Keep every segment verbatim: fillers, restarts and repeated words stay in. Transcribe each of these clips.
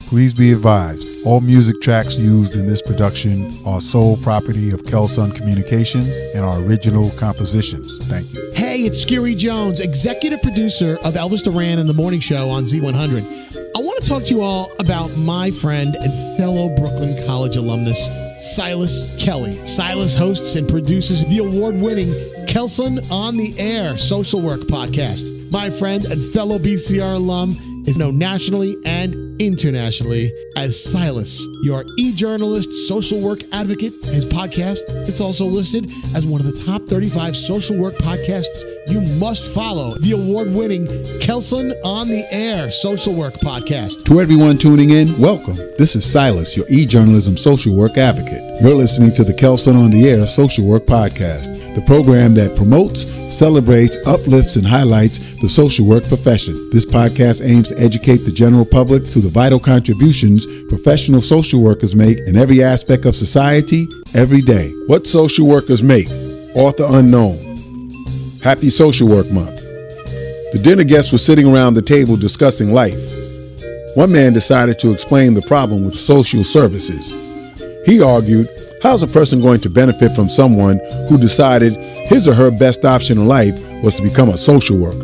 Please be advised, all music tracks used in this production are sole property of Kelson Communications and are original compositions. Thank you. Hey, it's Scary Jones, executive producer of Elvis Duran and The Morning Show on Z one hundred. I want to talk to you all about my friend and fellow Brooklyn College alumnus, Silas Kelly. Silas hosts and produces the award-winning Kelson on the Air social work podcast. My friend and fellow B C R alum is known nationally and internationally as Silas, your e-journalist, social work advocate. His podcast, it's also listed as one of the top thirty-five social work podcasts you must follow. The award-winning Kelson on the Air social work podcast. To everyone tuning in, welcome. This is Silas, your e-journalism social work advocate. You're listening to the Kelson on the Air social work podcast, the program that promotes, celebrates, uplifts, and highlights the social work profession. This podcast aims to educate the general public to the vital contributions professional social workers make in every aspect of society, every day. What social workers make? Author unknown. Happy Social Work Month. The dinner guests were sitting around the table discussing life. One man decided to explain the problem with social services. He argued, how's a person going to benefit from someone who decided his or her best option in life was to become a social worker?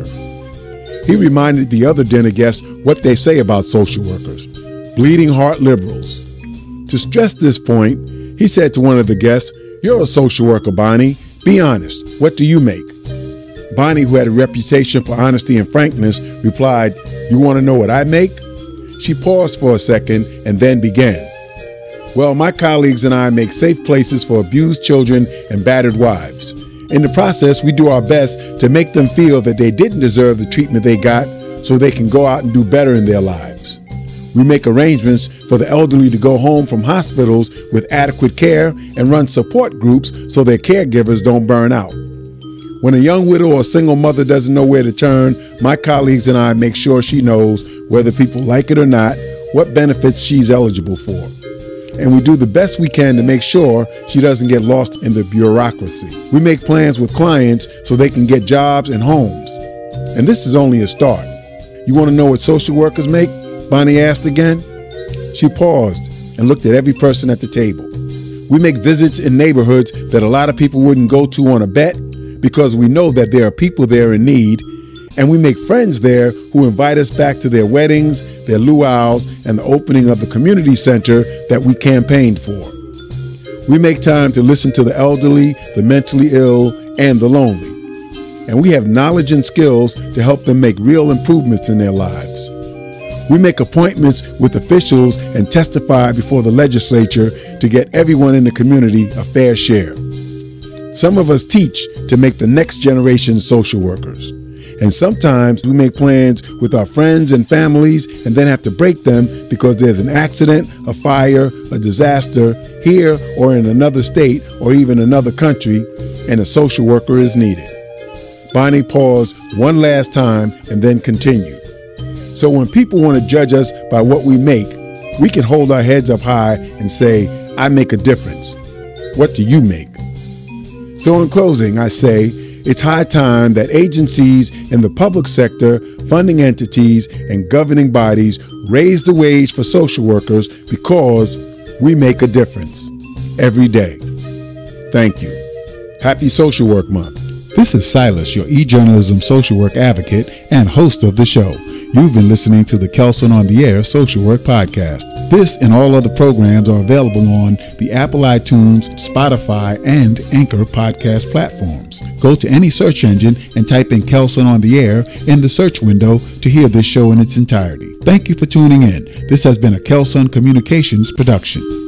He reminded the other dinner guests what they say about social workers, bleeding heart liberals. To stress this point, he said to one of the guests, "You're a social worker, Bonnie. Be honest. What do you make?" Bonnie, who had a reputation for honesty and frankness, replied, "You want to know what I make?" She paused for a second and then began. "Well, my colleagues and I make safe places for abused children and battered wives. In the process, we do our best to make them feel that they didn't deserve the treatment they got so they can go out and do better in their lives. We make arrangements for the elderly to go home from hospitals with adequate care and run support groups so their caregivers don't burn out. When a young widow or single mother doesn't know where to turn, my colleagues and I make sure she knows, whether people like it or not, what benefits she's eligible for. And we do the best we can to make sure she doesn't get lost in the bureaucracy. We make plans with clients so they can get jobs and homes. And this is only a start. You want to know what social workers make?" Bonnie asked again. She paused and looked at every person at the table. "We make visits in neighborhoods that a lot of people wouldn't go to on a bet because we know that there are people there in need. And we make friends there who invite us back to their weddings, their luau's, and the opening of the community center that we campaigned for. We make time to listen to the elderly, the mentally ill, and the lonely. And we have knowledge and skills to help them make real improvements in their lives. We make appointments with officials and testify before the legislature to get everyone in the community a fair share. Some of us teach to make the next generation social workers. And sometimes we make plans with our friends and families and then have to break them because there's an accident, a fire, a disaster here or in another state or even another country, and a social worker is needed." Bonnie paused one last time and then continued. "So when people want to judge us by what we make, we can hold our heads up high and say, I make a difference. What do you make?" So in closing, I say, it's high time that agencies in the public sector, funding entities, and governing bodies raise the wage for social workers because we make a difference every day. Thank you. Happy Social Work Month. This is Silas, your e-journalism social work advocate and host of the show. You've been listening to the Kelson on the Air social work podcast. This and all other programs are available on the Apple iTunes, Spotify, and Anchor podcast platforms. Go to any search engine and type in Kelson on the Air in the search window to hear this show in its entirety. Thank you for tuning in. This has been a Kelson Communications production.